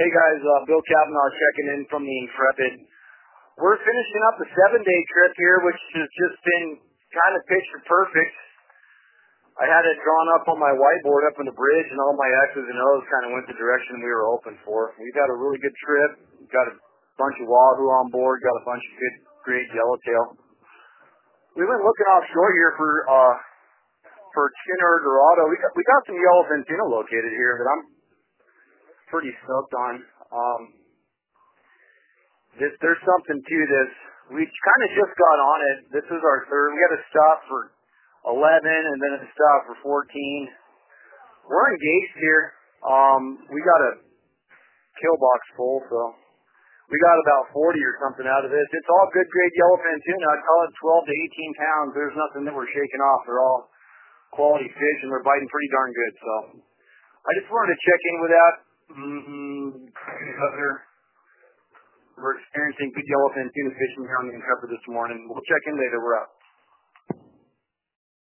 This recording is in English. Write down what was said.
Hey guys, Bill Kavanaugh checking in from the Intrepid. We're finishing up a 7-day trip here, which has just been kind of picture perfect. I had it drawn up on my whiteboard up on the bridge, and all my X's and O's kind of went the direction we were hoping for. We've had a really good trip. We've got a bunch of wahoo on board, got a bunch of good, great yellowtail. We went looking offshore here for Chinner or Dorado. We got some yellowfin tuna located here that I'm pretty stoked on. There's something to this. We kind of just got on it. This is our third. We had a stop for 11 and then a stop for 14. We're engaged here. We got a kill box full, so we got about 40 or something out of this. It's all good grade yellowfin tuna. I'd call it 12 to 18 pounds. There's nothing that we're shaking off. They're all quality fish, and they're biting pretty darn good. So I just wanted to check in with that. We're experiencing good yellowfin tuna fishing here on the Intrepid this morning. We'll check in later. We're out.